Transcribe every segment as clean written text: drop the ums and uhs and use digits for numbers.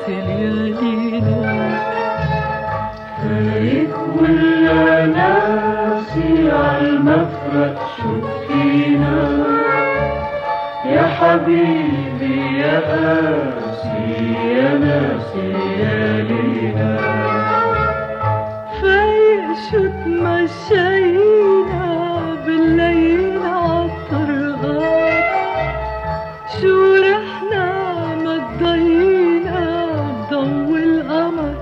ناسي ليالينا. فايت ولا ناسي عالمفرق شوفينا، يا حبيبي يا قاسي يا ناسي ليالينا. فايق شو تمشينا بالليل عالطرقات، شو رحنا ما تضينا بضو القمر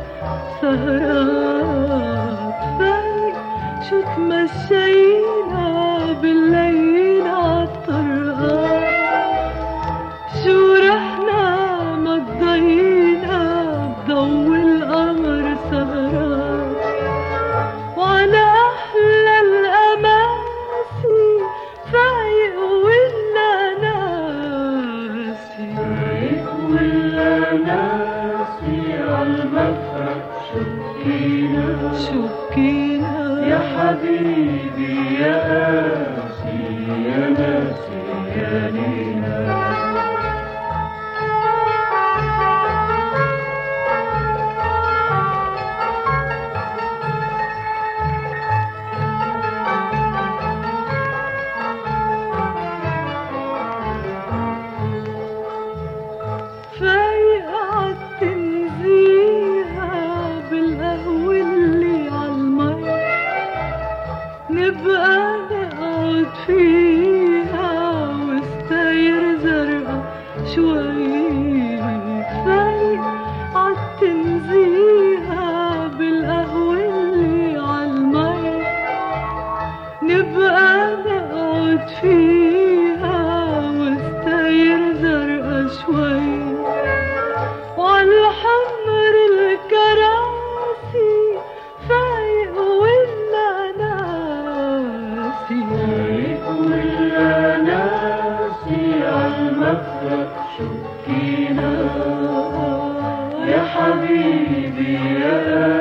سهرات. فايق شو تمشينا بالليل عالطرقات، شو رحنا ما تضينا بضو القمر سهرات. وعلى أحلى الأماسي فايق ولا ناسي. فايت ولا ناسي عالمفرق شوفينا، شوفينا يا حبيبي يا قاسي يا ناسي ليالينا. فايق عالتنزيهة بالقهوة اللي عالمي، نبقى نقعد فيها وستاير زرقا شوي. فايق عالتنزيهة بالقهوة اللي عالمي، نبقى نقعد فيها وستاير زرقا شوي. وعالحمر الكراسي فايق ولا ناسي. فايت ولا ناسي عالمفرق شوفينا، يا حبيبي يا